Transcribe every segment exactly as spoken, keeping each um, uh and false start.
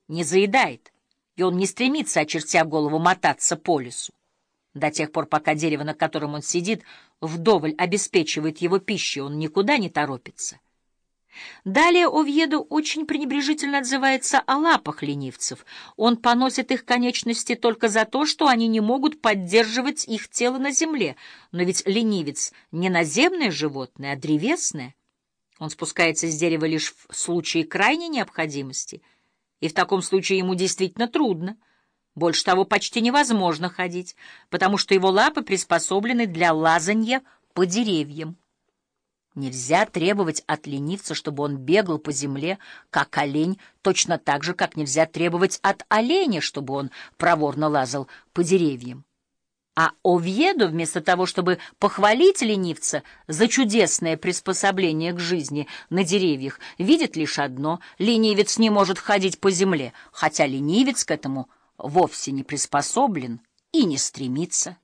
не заедает, и он не стремится, очертя голову, мотаться по лесу. До тех пор, пока дерево, на котором он сидит, вдоволь обеспечивает его пищей, он никуда не торопится. Далее Овьедо очень пренебрежительно отзывается о лапах ленивцев. Он поносит их конечности только за то, что они не могут поддерживать их тело на земле. Но ведь ленивец не наземное животное, а древесное. Он спускается с дерева лишь в случае крайней необходимости, и в таком случае ему действительно трудно. Больше того, почти невозможно ходить, потому что его лапы приспособлены для лазанья по деревьям. Нельзя требовать от ленивца, чтобы он бегал по земле, как олень, точно так же, как нельзя требовать от оленя, чтобы он проворно лазал по деревьям. А Овьедо, вместо того, чтобы похвалить ленивца за чудесное приспособление к жизни на деревьях, видит лишь одно — ленивец не может ходить по земле, хотя ленивец к этому вовсе не приспособлен и не стремится.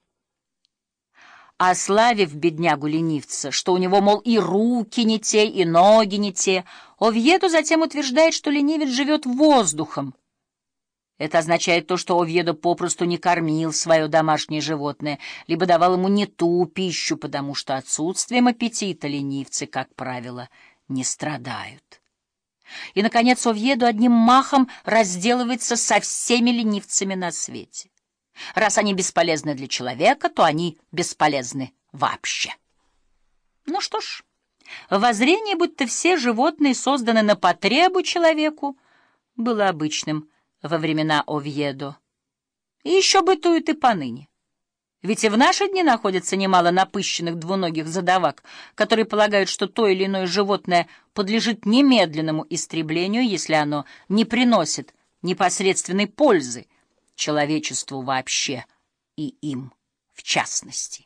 Ославив беднягу-ленивца, что у него, мол, и руки не те, и ноги не те, Овьедо затем утверждает, что ленивец живет воздухом. Это означает то, что Овьедо попросту не кормил свое домашнее животное, либо давал ему не ту пищу, потому что отсутствием аппетита ленивцы, как правило, не страдают. И, наконец, Овьедо одним махом разделывается со всеми ленивцами на свете. Раз они бесполезны для человека, то они бесполезны вообще. Ну что ж, воззрение, будто все животные созданы на потребу человеку, было обычным во времена Овьедо. И еще бытует и поныне. Ведь и в наши дни находится немало напыщенных двуногих задавак, которые полагают, что то или иное животное подлежит немедленному истреблению, если оно не приносит непосредственной пользы человечеству вообще и им в частности.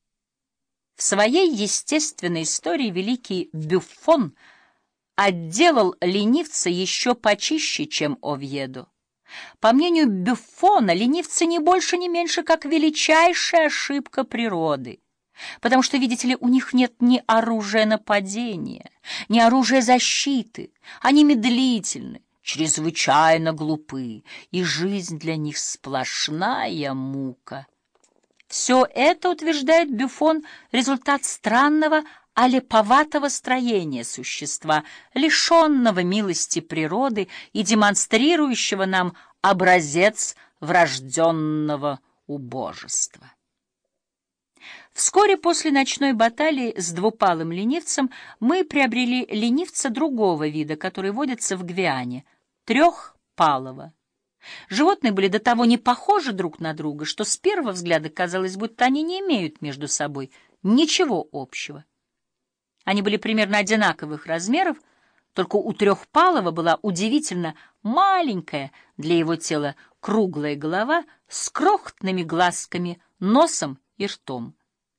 В своей естественной истории великий Бюффон отделал ленивца еще почище, чем Овьедо. По мнению Бюффона, ленивцы не больше, не меньше, как величайшая ошибка природы, потому что, видите ли, у них нет ни оружия нападения, ни оружия защиты, они медлительны, чрезвычайно глупы, и жизнь для них сплошная мука. Все это, утверждает Бюффон, результат странного, олеповатого строения существа, лишенного милости природы и демонстрирующего нам образец врожденного убожества. Вскоре после ночной баталии с двупалым ленивцем мы приобрели ленивца другого вида, который водится в Гвиане, трехпалого. Животные были до того не похожи друг на друга, что с первого взгляда казалось, будто они не имеют между собой ничего общего. Они были примерно одинаковых размеров, только у трехпалого была удивительно маленькая для его тела круглая голова с крохотными глазками, носом и ртом.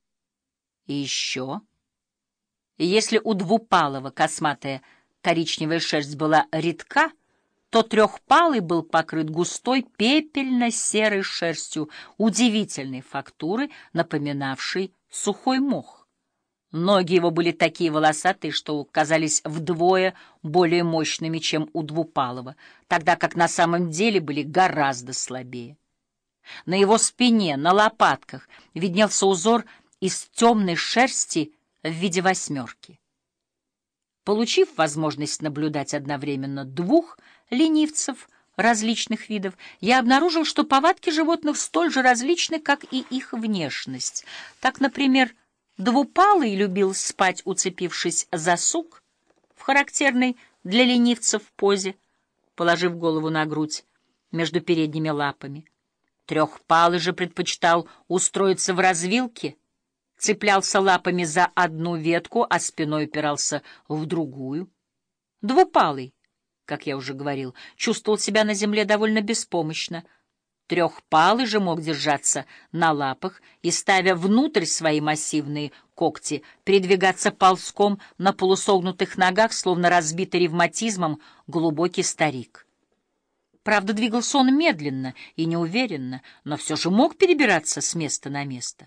И еще, если у двупалого косматая коричневая шерсть была редка, то трехпалый был покрыт густой пепельно-серой шерстью удивительной фактуры, напоминавшей сухой мох. Ноги его были такие волосатые, что казались вдвое более мощными, чем у двупалого, тогда как на самом деле были гораздо слабее. На его спине, на лопатках виднелся узор из темной шерсти в виде восьмерки. Получив возможность наблюдать одновременно двух ленивцев различных видов, я обнаружил, что повадки животных столь же различны, как и их внешность. Так, например, двупалый любил спать, уцепившись за сук, в характерной для ленивцев позе, положив голову на грудь между передними лапами. Трехпалый же предпочитал устроиться в развилке, цеплялся лапами за одну ветку, а спиной упирался в другую. Двупалый, как я уже говорил, чувствовал себя на земле довольно беспомощно. Трехпалый же мог держаться на лапах и, ставя внутрь свои массивные когти, передвигаться ползком на полусогнутых ногах, словно разбитый ревматизмом глубокий старик. Правда, двигался он медленно и неуверенно, но все же мог перебираться с места на место.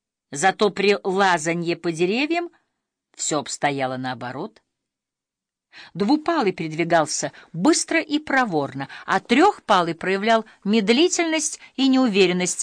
Зато при лазанье по деревьям все обстояло наоборот. Двупалый передвигался быстро и проворно, а трехпалый проявлял медлительность и неуверенность,